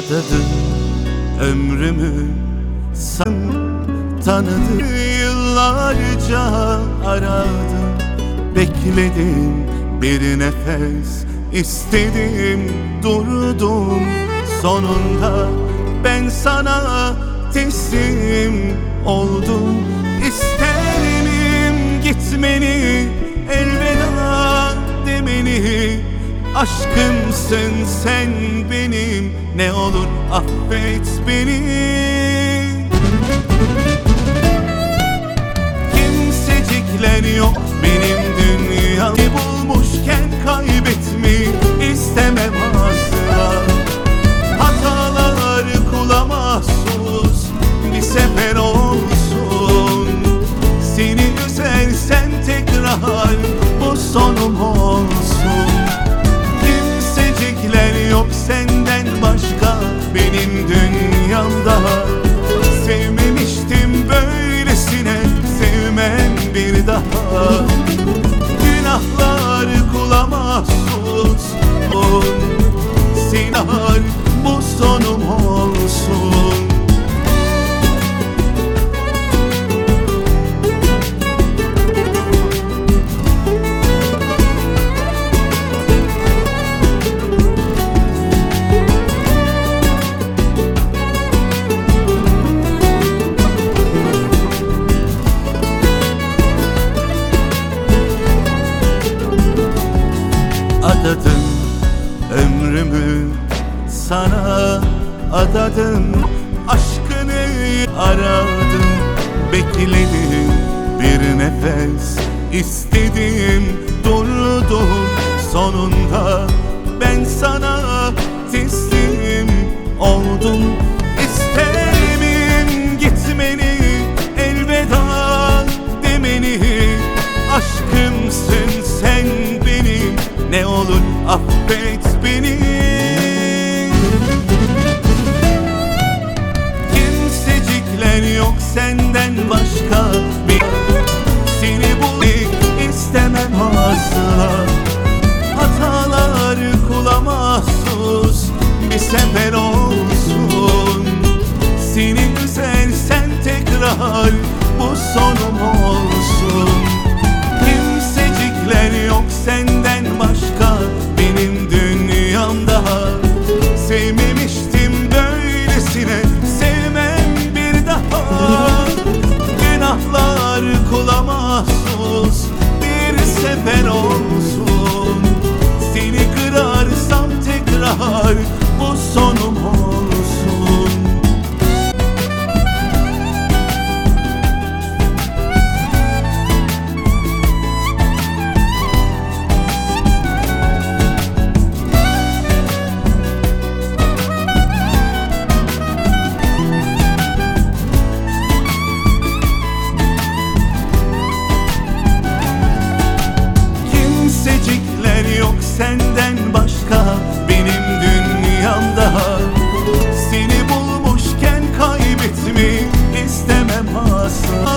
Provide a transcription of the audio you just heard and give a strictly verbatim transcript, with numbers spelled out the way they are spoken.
Adadım ömrümü sen tanıdım. Yıllarca aradım, bekledim, bir nefes istedim, durdum. Sonunda ben sana teslim oldum. İster miyim gitmeni, elveda demeni? Aşkımsın sen benim, ne olur affet beni. Kimsecikler yok benim dünyamı bulmuşken kaybetmeyi istemem asla. Hatalar kula mahsus, bir sefer olsun. Seni üzersen tekrar bu sonum olsun. Kimsecikler yok senden başka benim dünyamda. Sevmemiştim böylesine, sevmem bir daha. Günahlar kula mahsus, sinar bu sonum olsun. Adadım ömrümü sana adadım. Aşkını aradım, bekledim, bir nefes istedim, durdum. Sonunda ben sana teslim oldum. İster miyim gitmeni, elveda demeni? Aşkımsın sen benim, ne olur affet beni. Kimsecikler yok senden başka bir, seni bulmak istemem asla. Hatalar kula mahsus, bir sefer olsun. Seni üzersen tekrar bu sonum olsun. Kimsecikler yok senden başka benim dünyamda. Sevmemiştim böylesine, sevmem bir daha. Günahlar kula mahsus, bir sefer olsun. Seni kırarsam tekrar bu sonum olsun. Kimsecikler yok senden başka benim dünyamda. Seni bulmuşken kaybetmeyi istemem asla.